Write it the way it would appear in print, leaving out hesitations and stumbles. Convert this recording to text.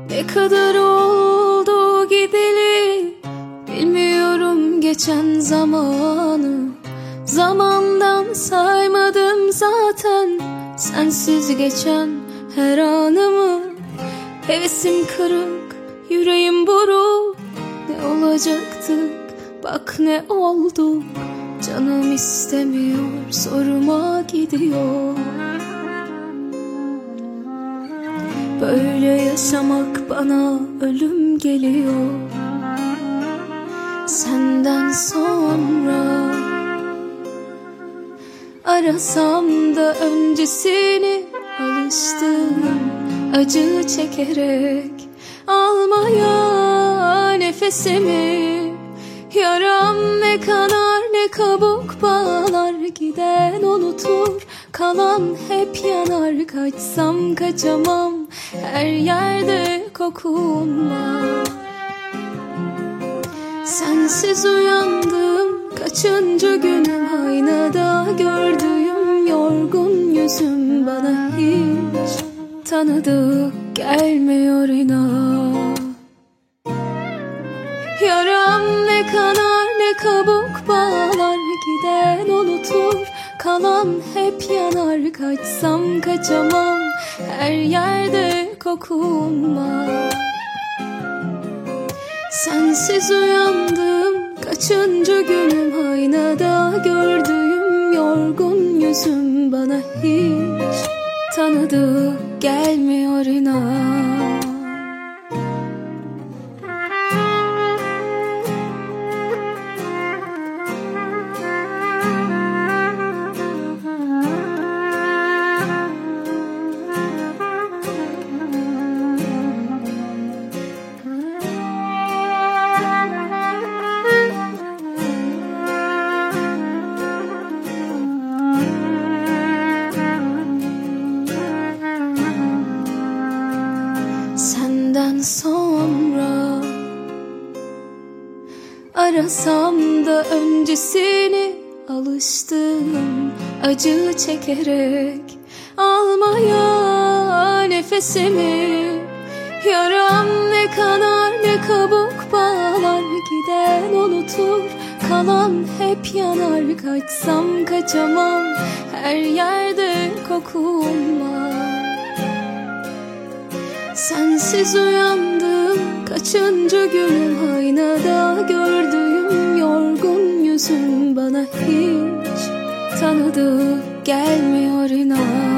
Ne kadar oldu gideli, bilmiyorum geçen zamanı. Zamandan saymadım zaten sensiz geçen her anımı. Hevesim kırık, yüreğim buruk. Ne olacaktık, bak ne oldu. Canım istemiyor, soruma gidiyor. Böyle yaşamak bana ölüm geliyor. Senden sonra arasam da öncesini, alıştım acı çekerek almaya nefesimi. Yaram ne kanar ne kabuk bağlar, giden unutur, kalan hep yanar. Kaçsam kaçamam, her yerde kokun var. Sensiz uyandım, kaçıncı günüm, aynada gördüğüm yorgun yüzüm bana hiç tanıdık gelmiyor inan. Yaram ne kanar ne kabuk bağlar, giden unutur, kalan hep yanar. Kaçsam kaçamam, her yerde kokun var. Sensiz uyandım, kaçıncı günüm, aynada gördüğüm yorgun yüzüm bana hiç tanıdık gelmiyor inan. Senden sonra arasam da öncesini, alıştım acı çekerek almaya nefesimi. Yaram ne kanar ne kabuk bağlar, giden unutur, kalan hep yanar. Kaçsam kaçamam, her yerde kokun var. Sensiz uyandım, kaçıncı günüm, aynada gördüğüm yorgun yüzüm bana hiç tanıdık gelmiyor inan.